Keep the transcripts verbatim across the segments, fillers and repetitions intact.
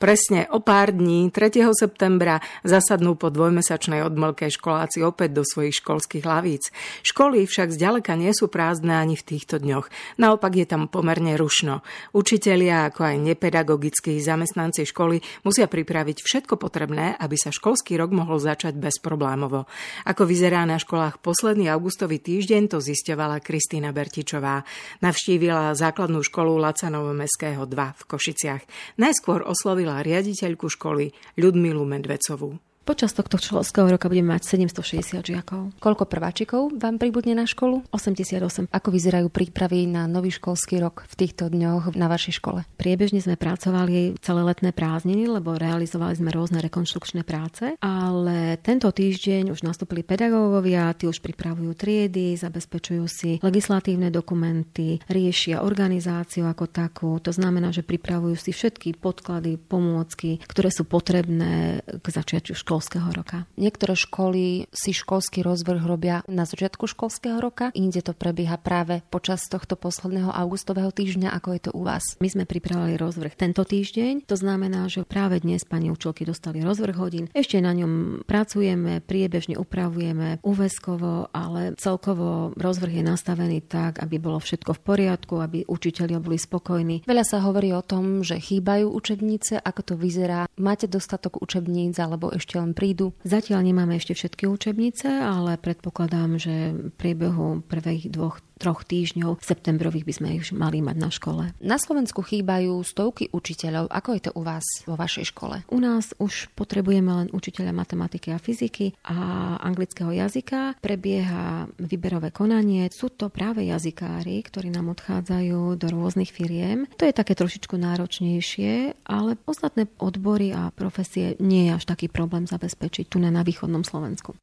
Presne o pár dní, tretieho septembra, zasadnú po dvojmesačnej odmlke školáci opäť do svojich školských lavíc. Školy však zďaleka nie sú prázdne ani v týchto dňoch. Naopak je tam pomerne rušno. Učitelia, ako aj nepedagogickí zamestnanci školy musia pripraviť všetko potrebné, aby sa školský rok mohol začať bezproblémovo. Ako vyzerá na školách posledný augustový týždeň, to zisťovala Kristína Bertičová. Navštívila základnú školu Lacanovo-Mestského dva v Košiciach. Najskôr oslovila riaditeľku školy Ľudmilu Medvecovú. Počas tohto školského roka budeme mať sedemstošesťdesiat žiakov. Koľko prváčikov vám pribudne na školu? osemdesiatosem. Ako vyzerajú prípravy na nový školský rok v týchto dňoch na vašej škole? Priebežne sme pracovali celé letné prázdniny, lebo realizovali sme rôzne rekonštrukčné práce, ale tento týždeň už nastúpili pedagógovia, tí už pripravujú triedy, zabezpečujú si legislatívne dokumenty, riešia organizáciu ako takú. To znamená, že pripravujú si všetky podklady, pomôcky, ktoré sú potrebné k začiatiu školského roka. Niektoré školy si školský rozvrh robia na začiatku školského roka, inde to prebieha práve počas tohto posledného augustového týždňa. Ako je to u vás? My sme pripravili rozvrh tento týždeň, to znamená, že práve dnes pani učiteľky dostali rozvrh hodín. Ešte na ňom pracujeme, priebežne upravujeme úväzkovo, ale celkovo rozvrh je nastavený tak, aby bolo všetko v poriadku, aby učitelia boli spokojní. Veľa sa hovorí o tom, že chýbajú učebnice, ako to vyzerá. Máte dostatok učebníc alebo ešte len prídu? Zatiaľ nemáme ešte všetky učebnice, ale predpokladám, že v priebehu prvých dvoch troch týždňov septembrových by sme ich mali mať na škole. Na Slovensku chýbajú stovky učiteľov. Ako je to u vás vo vašej škole? U nás už potrebujeme len učiteľa matematiky a fyziky a anglického jazyka. Prebieha výberové konanie. Sú to práve jazykári, ktorí nám odchádzajú do rôznych firiem. To je také trošičku náročnejšie, ale ostatné odbory a profesie nie je až taký problém zabezpečiť tu na, na východnom Slovensku.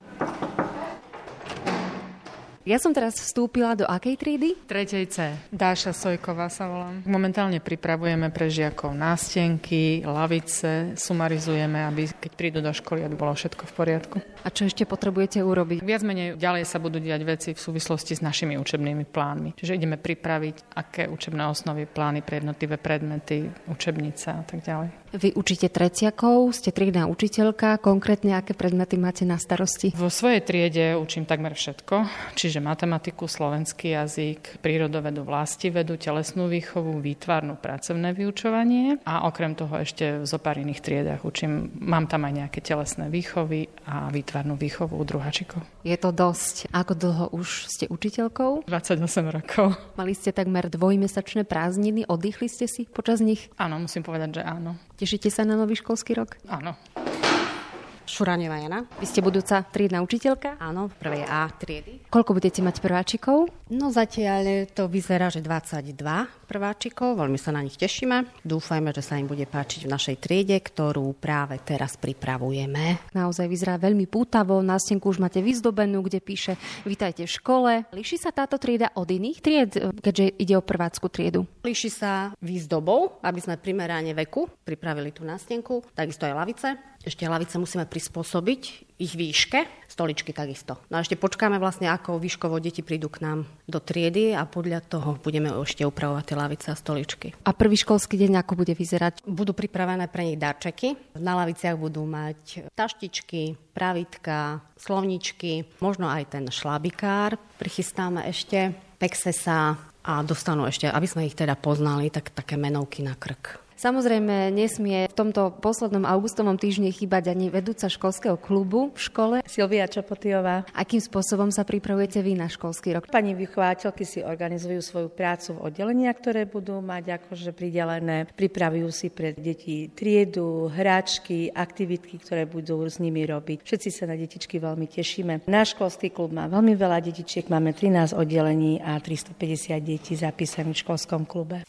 Ja som teraz vstúpila do akej triedy? Tretej C. Dáša Sojková sa volám. Momentálne pripravujeme pre žiakov nástenky, lavice, sumarizujeme, aby keď prídu do školy, aby bolo všetko v poriadku. A čo ešte potrebujete urobiť? Viac menej ďalej sa budú diať veci v súvislosti s našimi učebnými plánmi. Čiže ideme pripraviť, aké učebné osnovy, plány pre jednotlivé predmety, učebnice a tak ďalej. Vy učíte tretiakov, ste triedna učiteľka, konkrétne aké predmety máte na starosti? Vo svojej triede učím takmer všetko, čiže matematiku, slovenský jazyk, prírodovedu, vlastivedu, telesnú výchovu, výtvarnú, pracovné vyučovanie a okrem toho ešte v zopár iných triedách učím, mám tam aj nejaké telesné výchovy a výtvarnú výchovu u druháčikov. Je to dosť. Ako dlho už ste učiteľkou? dvadsaťosem rokov. Mali ste takmer dvojmesačné prázdniny, oddychli ste si počas nich? Áno, musím povedať, že áno. Tešíte sa na nový školský rok? Áno. Šuráňová Jana. Vy ste budúca triedna učiteľka? Áno, v prvej A triedy. Koľko budete mať prváčikov? No zatiaľ to vyzerá, že dvadsaťdva prváčikov. Veľmi sa na nich tešíme. Dúfajme, že sa im bude páčiť v našej triede, ktorú práve teraz pripravujeme. Naozaj vyzerá veľmi pútavo. Na stenku už máte vyzdobenú, kde píše Vitajte v škole. Líši sa táto trieda od iných tried, keďže ide o prvácku triedu? Líši sa výzdobou, aby sme primerane veku pripravili tú nástenku. Takisto aj lavice. Ešte lavice musíme prispôsobiť ich výške, stoličky takisto. No a ešte počkáme vlastne, ako výškovo deti prídu k nám do triedy a podľa toho budeme ešte upravovať tie lavice a stoličky. A prvý školský deň ako bude vyzerať? Budú pripravené pre nich darčeky. Na laviciach budú mať taštičky, pravítka, slovničky, možno aj ten šlabikár prichystáme ešte, pekse sa a dostanú ešte, aby sme ich teda poznali, tak také menovky na krk. Samozrejme, nesmie v tomto poslednom augustovom týždni chýbať ani vedúca školského klubu v škole. Silvia Čapotiová. Akým spôsobom sa pripravujete vy na školský rok? Pani vychovateľky si organizujú svoju prácu v oddelenia, ktoré budú mať akože pridelené. Pripravujú si pre deti triedu, hráčky, aktivitky, ktoré budú s nimi robiť. Všetci sa na detičky veľmi tešíme. Náš školský klub má veľmi veľa detičiek, máme trinásť oddelení a tristopäťdesiat detí zapísaných v školskom klube.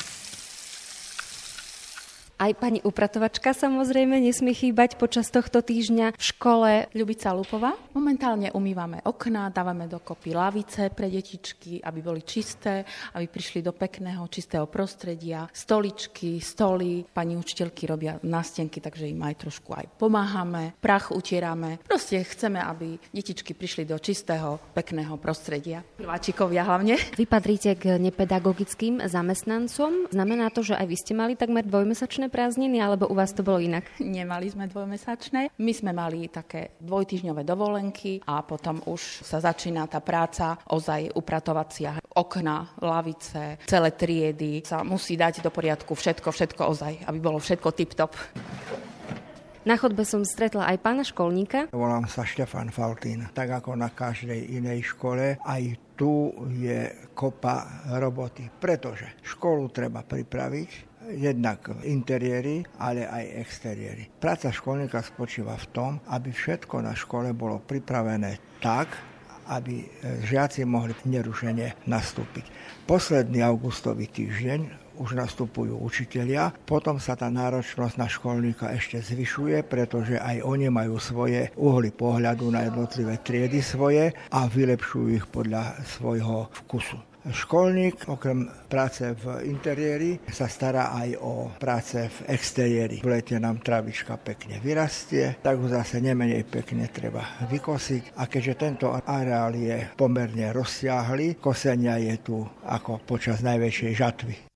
Aj pani upratovačka samozrejme nesmie chýbať počas tohto týždňa v škole. Ľubica Lupová. Momentálne umývame okná, dávame dokopy lavice pre detičky, aby boli čisté, aby prišli do pekného, čistého prostredia. Stoličky, stoly, pani učiteľky robia nástenky, takže im aj trošku aj pomáhame. Prach utierame. Proste chceme, aby detičky prišli do čistého, pekného prostredia. Prváčikovia hlavne. Vy patríte k nepedagogickým zamestnancom. Znamená to, že aj vy ste mali takmer dvojmesačné prázdniny, alebo u vás to bolo inak? Nemali sme dvojmesačné. My sme mali také dvojtýždňové dovolenky a potom už sa začína tá práca ozaj upratovacia. Okna, lavice, celé triedy sa musí dať do poriadku všetko, všetko ozaj, aby bolo všetko tip-top. Na chodbe som stretla aj pána školníka. Volám sa Štefan Faltín. Tak ako na každej inej škole, aj tu je kopa roboty, pretože školu treba pripraviť, jednak interiéry, ale aj exteriéry. Práca školníka spočíva v tom, aby všetko na škole bolo pripravené tak, aby žiaci mohli nerušene nastúpiť. Posledný augustový týždeň už nastupujú učitelia, potom sa tá náročnosť na školníka ešte zvyšuje, pretože aj oni majú svoje uhly pohľadu na jednotlivé triedy svoje a vylepšujú ich podľa svojho vkusu. Školník okrem práce v interiéri sa stará aj o práce v exteriéri. V lete nám travička pekne vyrastie, tak ho zase nemenej pekne treba vykosiť. A keďže tento areál je pomerne rozsiahly, kosenia je tu ako počas najväčšej žatvy.